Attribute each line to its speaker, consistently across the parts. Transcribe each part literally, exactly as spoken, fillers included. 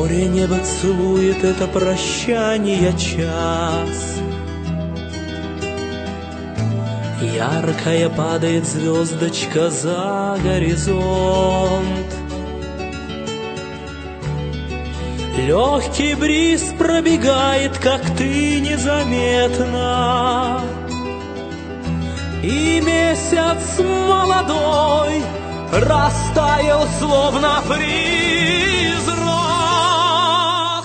Speaker 1: Море небо целует, это прощание час. Яркая падает звездочка за горизонт. Легкий бриз пробегает, как ты, незаметно. И месяц молодой растаял, словно призрак.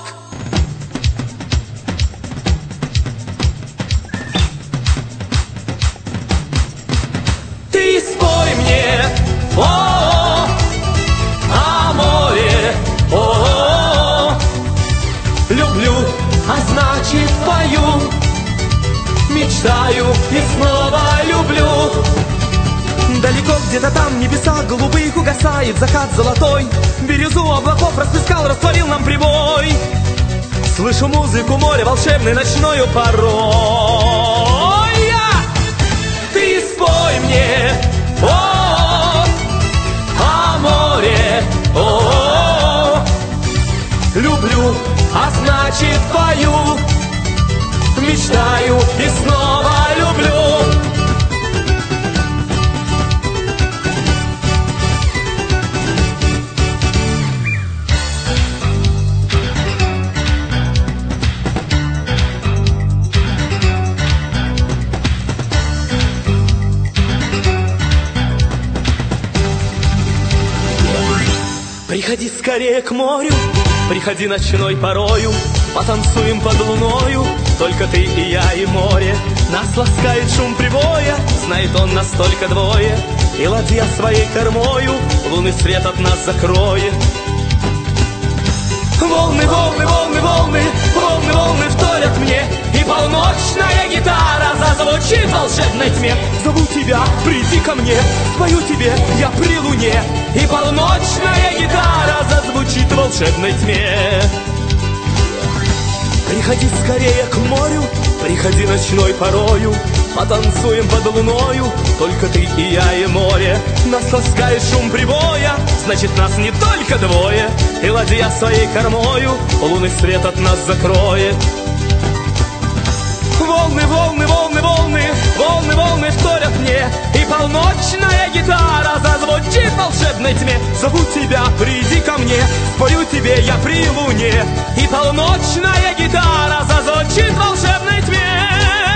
Speaker 1: Ты спой мне, о, о море, о, люблю, а значит пою, мечтаю и снова люблю. Далеко где-то там небеса голубых угасает закат золотой. Бирюзу облаков расплескал, растворил нам прибой. Слышу музыку моря волшебной ночною порой. Ты спой мне, о, о море, о, люблю, а значит пою, мечтаю и снова люблю. Приходи скорее к морю, приходи ночной порою, потанцуем под луною, только ты и я и море. Нас ласкает шум прибоя, знает он нас только двое, и ладья своей кормою лунный свет от нас закроет. Волны, волны, волны, волны, волны, волны вторят мне, и полночная гитара зазвучит в волшебной тьме. Зову тебя, приди ко мне, спою тебе я при луне, и полночная гитара зазвучит в волшебной тьме. Приходи скорее к морю, приходи ночной порою, потанцуем под луною, только ты и я и море. Нас ласкает шум прибоя, значит нас не только двое, и ладья своей кормою лунный свет от нас закроет. Волны, волны, волны, волны, волны, волны вторят мне, и полночная гитара зазвучит в волшебной тьме. Зову тебя, приди ко мне, спою тебе я при луне, и полночная гитара зазвучит в волшебной тьме.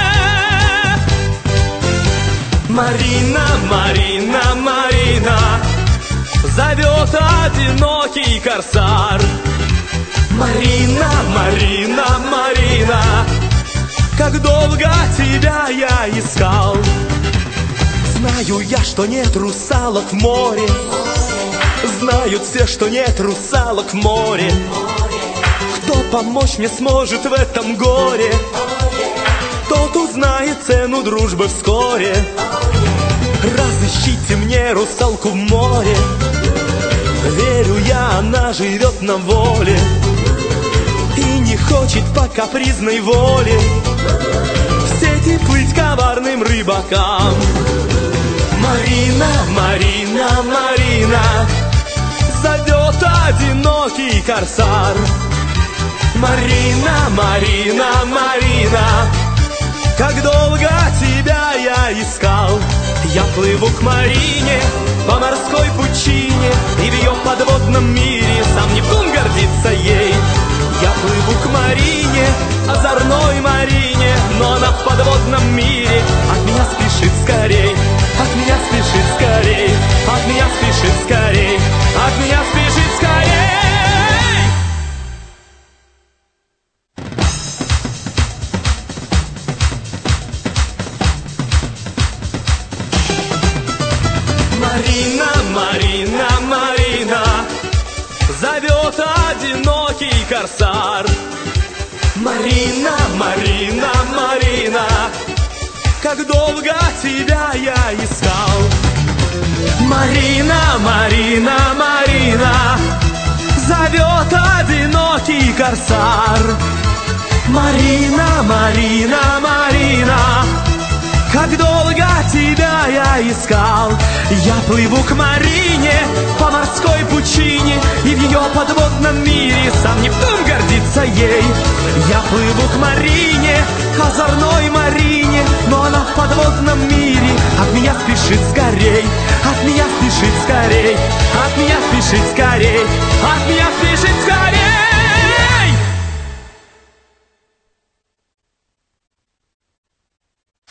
Speaker 1: Марина, Марина, Марина, зовет одинокий корсар. Марина, Марина, Марина, как долго тебя я искал. Знаю я, что нет русалок в море, знают все, что нет русалок в море. Кто помочь мне сможет в этом горе, тот узнает цену дружбы вскоре. Разыщите мне русалку в море, верю я, она живет на воле и не хочет по капризной воле в сети плыть коварным рыбакам. Марина, Марина, Марина, зовет одинокий корсар. Марина, Марина, Марина, как долго тебя я искал. Я плыву к Марине по морской пучине, и в ее подводном мире сам Нептун гордится ей. Я плыву к Марине, озорной Марине, но она в подводном мире от меня спешит скорей, от меня спешит скорей, от меня спешит скорей, от меня спешит скорей. Марина, Марина, Марина, зовет одинокий корсар. Марина, Марина, Марина, как долго тебя я искал. Марина, Марина, Марина, зовет одинокий корсар. Марина, Марина, Марина, как долго тебя я искал. Я плыву к Марине по морской пучине, и в ее подводном мире сам Нептун гордится ей. Я плыву к Марине, озорной Марине, но она в подводном мире от меня спешит скорей, от меня спешит скорей, от меня спешит скорей, от меня